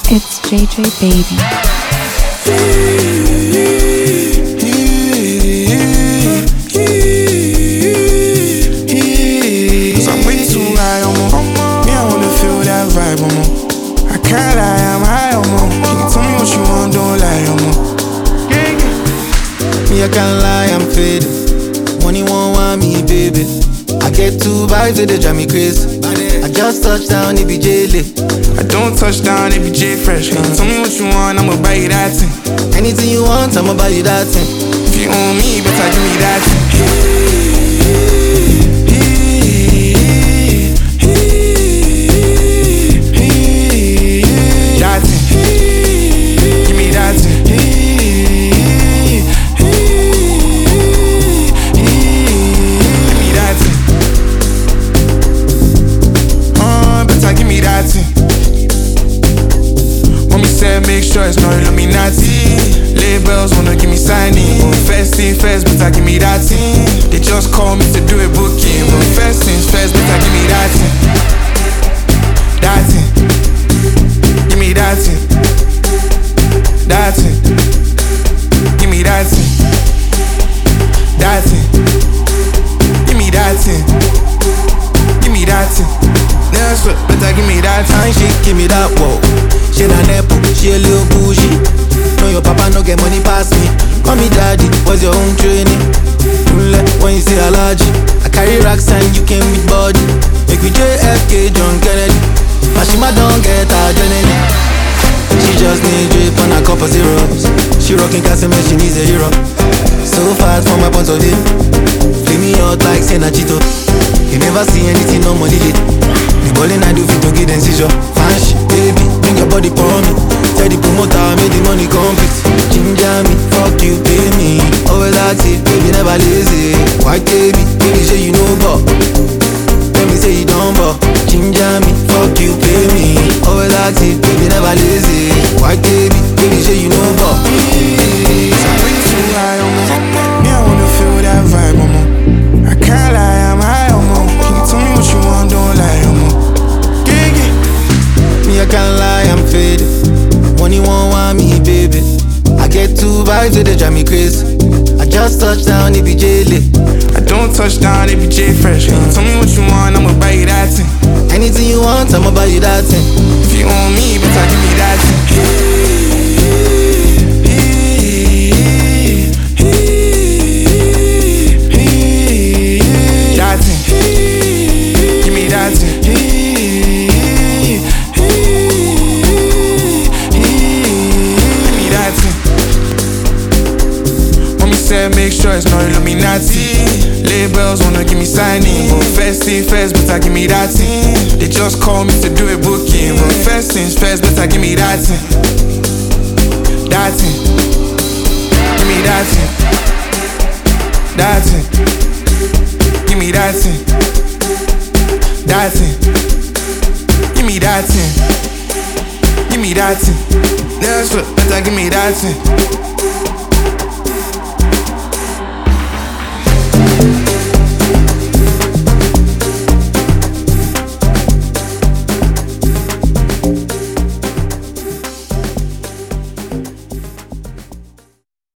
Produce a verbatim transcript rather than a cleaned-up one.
It's J J Baby. Cause I'm way too high, omo. Me, I wanna feel that vibe, omo. I can't lie, I'm high, omo. Can you tell me what you want, don't lie, omo. Me, I can't lie, I'm faded. Money won't want me, baby. I get two vibes with they drive me crazy. I just touched down, it be J-Lit. I don't touch down, it be J-Fresh. Can you tell me what you want, I'ma buy you that thing. Anything you want, I'ma buy you that thing. If you own me, better give me that thing. That thing. Give me that thing. Give me that thing. Uh, better give me that thing. Mommy said make sure it's not Illuminati. Labels wanna give me signing. But first thing first, better give me that thing. They just call me to do a booking. But first things first, better give me that thing. That thing. Give me that thing. That thing. Give me that thing. That thing. Give me that thing. Give me that thing. That's what, better give me that Fine thing. shit, give me that, whoa. She na nepo, she a little bougie. No, your papa no get money past me. Call me daddy, what's your own training? When you say allergy, I carry racks and you came with body. Make me J F K, John Kennedy. Mashima don't get her Jenny. She just need drip on a couple zeros. She rockin' Casimir, she needs a hero. So fast from my point of view. Flip me out like Senachito. You never see anything, no money lit. The ballin' I do fit to get them seizure. Fine shit, baby, bring your body for me. Tell the promoter, make the money complete. Ginger me, fuck you, pay me. Always active, baby, never lazy. White baby, baby, say you know but tell me say you don't but ginger me, fuck you, pay me. Always active, baby, never lazy. White baby, baby, say you know but I'm way too high, omo. Me, I wanna feel that vibe, omo. I can't lie, I'm high, omo. Can you tell me what you want, don't lie, omo. Yeah, yeah. me, I can't lie, I'm faded. Money won't want me, baby. I get two vibes with they drive me crazy. I just touched down, it be J-Lit. I don't touch down, it be J-Fresh. Can you tell me what you want, I'ma buy you that thing. Anything you want, I'ma buy you that thing. If you own me, better give me that thing. That thing. Give me that thing. Give me that thing. Mommy said make sure it's not Illuminati. Labels wanna give me signing. But first thing first, better give me that thing. They just call me to do a booking. But first things first, better give me that thing. That thing. Give me that thing. That thing. Give me that thing. That thing. Give me that thing. Give me that thing. That's what, better give me that thing.